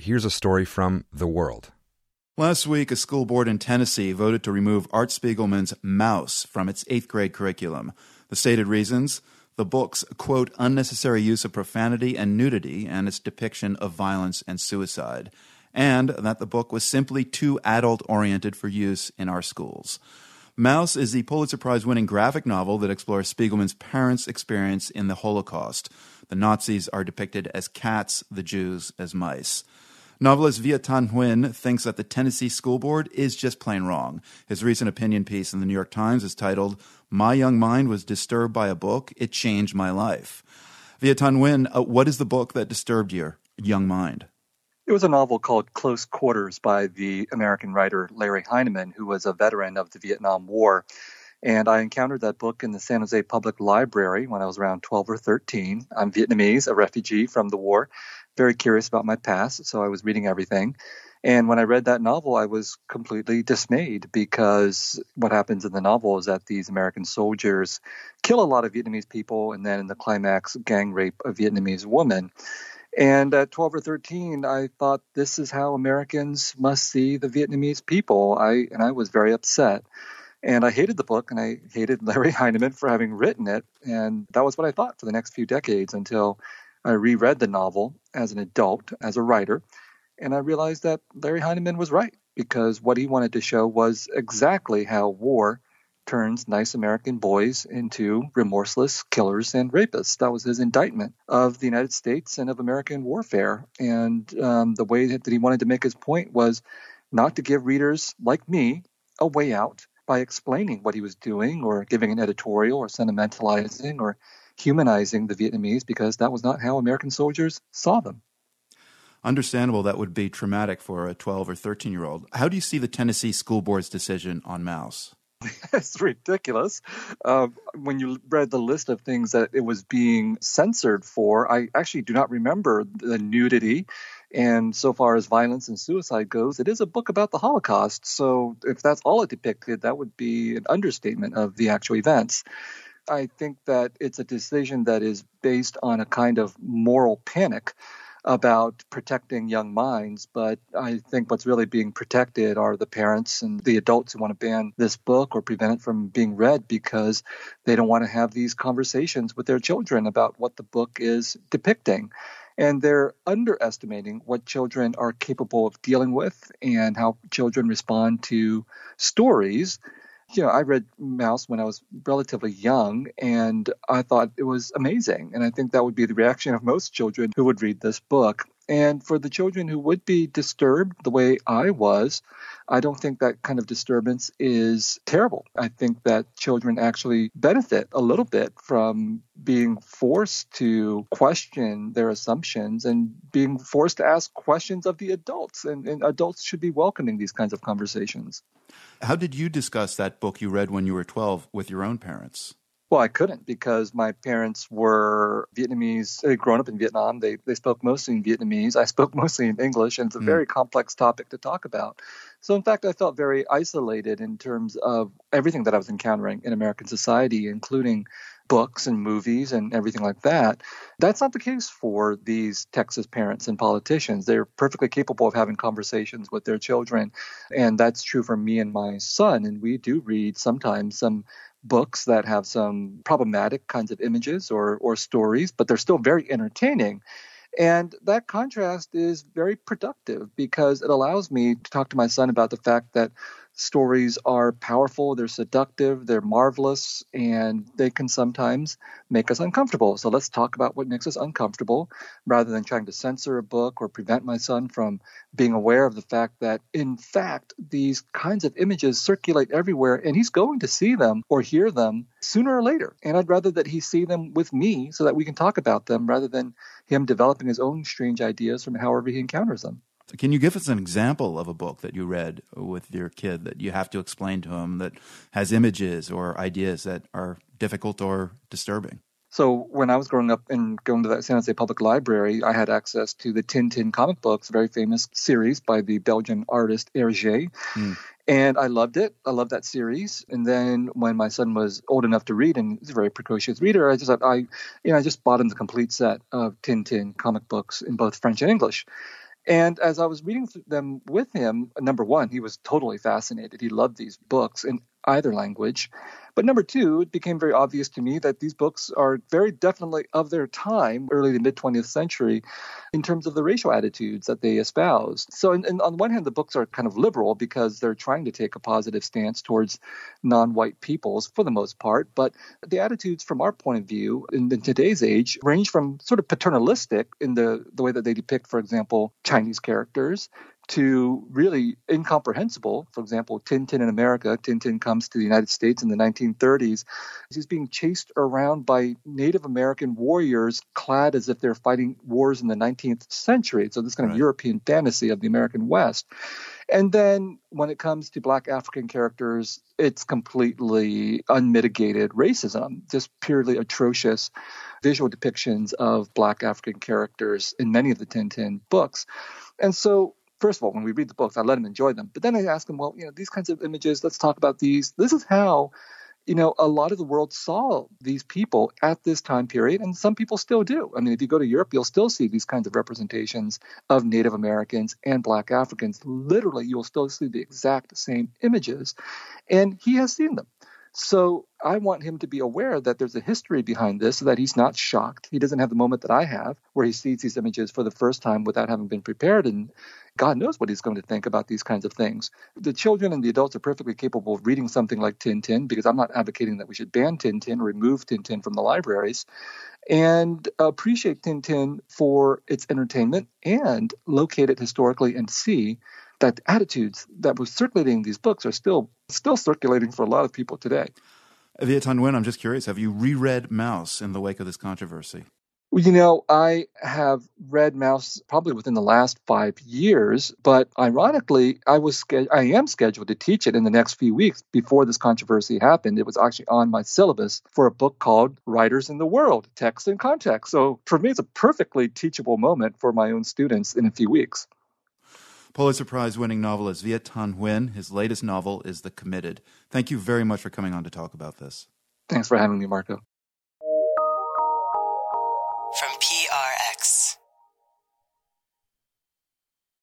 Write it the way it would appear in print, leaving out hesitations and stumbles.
here's a story from The World. Last week, a school board in Tennessee voted to remove Art Spiegelman's Maus from its 8th grade curriculum. The stated reasons: the book's, quote, unnecessary use of profanity and nudity and its depiction of violence and suicide, and that the book was simply too adult-oriented for use in our schools. Maus is the Pulitzer Prize-winning graphic novel that explores Spiegelman's parents' experience in the Holocaust. The Nazis are depicted as cats, the Jews as mice. Novelist Viet Thanh Nguyen thinks that the Tennessee School Board is just plain wrong. His recent opinion piece in the New York Times is titled, "My Young Mind Was Disturbed by a Book. It Changed My Life." Viet Thanh Nguyen, what is the book that disturbed your young mind? It was a novel called Close Quarters by the American writer Larry Heineman, who was a veteran of the Vietnam War. And I encountered that book in the San Jose Public Library when I was around 12 or 13. I'm Vietnamese, a refugee from the war, very curious about my past, so I was reading everything. And when I read that novel, I was completely dismayed because what happens in the novel is that these American soldiers kill a lot of Vietnamese people and then in the climax, gang rape a Vietnamese woman. And at 12 or 13, I thought this is how Americans must see the Vietnamese people. I was very upset. And I hated the book, and I hated Larry Heineman for having written it. And that was what I thought for the next few decades until I reread the novel as an adult, as a writer. And I realized that Larry Heineman was right, because what he wanted to show was exactly how war turns nice American boys into remorseless killers and rapists. That was his indictment of the United States and of American warfare. And the way that he wanted to make his point was not to give readers like me a way out by explaining what he was doing or giving an editorial or sentimentalizing or humanizing the Vietnamese, because that was not how American soldiers saw them. Understandable that would be traumatic for a 12 or 13-year-old. How do you see the Tennessee School Board's decision on Maus? It's ridiculous. When you read the list of things that it was being censored for, I actually do not remember the nudity. And so far as violence and suicide goes, it is a book about the Holocaust. So if that's all it depicted, that would be an understatement of the actual events. I think that it's a decision that is based on a kind of moral panic about protecting young minds, but I think what's really being protected are the parents and the adults who want to ban this book or prevent it from being read because they don't want to have these conversations with their children about what the book is depicting. And they're underestimating what children are capable of dealing with and how children respond to stories. You know, I read Maus when I was relatively young, and I thought it was amazing. And I think that would be the reaction of most children who would read this book. And for the children who would be disturbed the way I was, I don't think that kind of disturbance is terrible. I think that children actually benefit a little bit from being forced to question their assumptions and being forced to ask questions of the adults. And adults should be welcoming these kinds of conversations. How did you discuss that book you read when you were 12 with your own parents? Well, I couldn't, because my parents were Vietnamese. They'd grown up in Vietnam. They spoke mostly in Vietnamese. I spoke mostly in English, and it's a very complex topic to talk about. So, in fact, I felt very isolated in terms of everything that I was encountering in American society, including books and movies and everything like that. That's not the case for these Texas parents and politicians. They're perfectly capable of having conversations with their children, and that's true for me and my son. And we do read sometimes some books that have some problematic kinds of images or stories, but they're still very entertaining. And that contrast is very productive because it allows me to talk to my son about the fact that stories are powerful, they're seductive, they're marvelous, and they can sometimes make us uncomfortable. So let's talk about what makes us uncomfortable rather than trying to censor a book or prevent my son from being aware of the fact that, in fact, these kinds of images circulate everywhere and he's going to see them or hear them sooner or later. And I'd rather that he see them with me so that we can talk about them rather than him developing his own strange ideas from however he encounters them. Can you give us an example of a book that you read with your kid that you have to explain to him that has images or ideas that are difficult or disturbing? So when I was growing up and going to that San Jose Public Library, I had access to the Tintin comic books, a very famous series by the Belgian artist Hergé. And I loved it. I loved that series. And then when my son was old enough to read, and he's a very precocious reader, I just bought him the complete set of Tintin comic books in both French and English. And as I was reading them with him, number one, he was totally fascinated. He loved these books in either language. But number two, it became very obvious to me that these books are very definitely of their time, early to mid 20th century, in terms of the racial attitudes that they espoused. So on one hand, the books are kind of liberal because they're trying to take a positive stance towards non-white peoples for the most part. But the attitudes from our point of view in today's age range from sort of paternalistic in the way that they depict, for example, Chinese characters, to really incomprehensible. For example, Tintin in America. Tintin comes to the United States in the 1930s. He's being chased around by Native American warriors clad as if they're fighting wars in the 19th century. So this kind of European fantasy of the American West. And then when it comes to Black African characters, it's completely unmitigated racism, just purely atrocious visual depictions of Black African characters in many of the Tintin books. And so, first of all, when we read the books, I let him enjoy them. But then I ask him, well, these kinds of images, let's talk about these. This is how, a lot of the world saw these people at this time period, and some people still do. I mean, if you go to Europe, you'll still see these kinds of representations of Native Americans and Black Africans. Literally, you'll still see the exact same images, and he has seen them. So I want him to be aware that there's a history behind this so that he's not shocked. He doesn't have the moment that I have where he sees these images for the first time without having been prepared, and God knows what he's going to think about these kinds of things. The children and the adults are perfectly capable of reading something like Tintin, because I'm not advocating that we should ban Tintin or remove Tintin from the libraries, and appreciate Tintin for its entertainment and locate it historically and see that attitudes that were circulating in these books are still circulating for a lot of people today. Viet Thanh Nguyen, I'm just curious, have you reread Maus in the wake of this controversy? Well, I have read Maus probably within the last 5 years, but ironically, I am scheduled to teach it in the next few weeks before this controversy happened. It was actually on my syllabus for a book called Writers in the World, Text and Context. So for me, it's a perfectly teachable moment for my own students in a few weeks. Pulitzer Prize-winning novelist Viet Thanh Nguyen, his latest novel is The Committed. Thank you very much for coming on to talk about this. Thanks for having me, Marco.